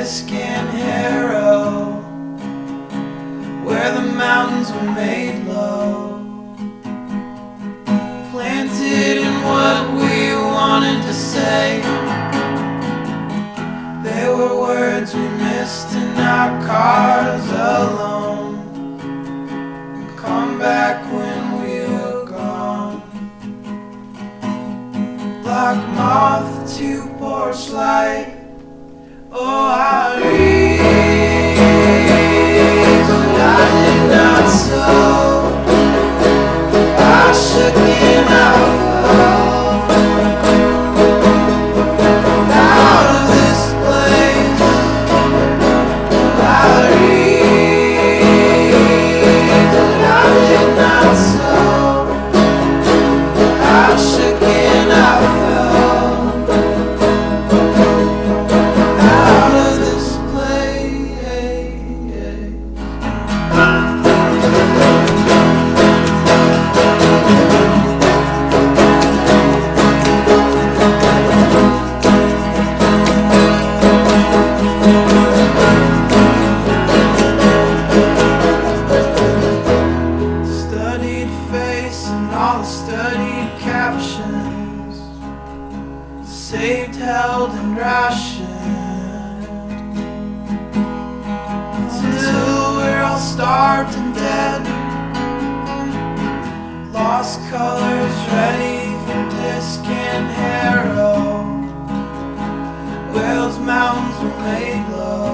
Disc and Harrow, where the mountains were made low, planted in what we wanted to say. They were words we missed in our cars alone. Come back when we were gone, like moth to porch light. Oh, I read, but I did not sow. I shook and I fell out of this place. I read, but I did not sow. I shook and I fell out of this studied face and all the studied captions, saved, held, and rationed until we're all starved and dead. Lost colors ready for Disc and Harrow, where those mountains were made low.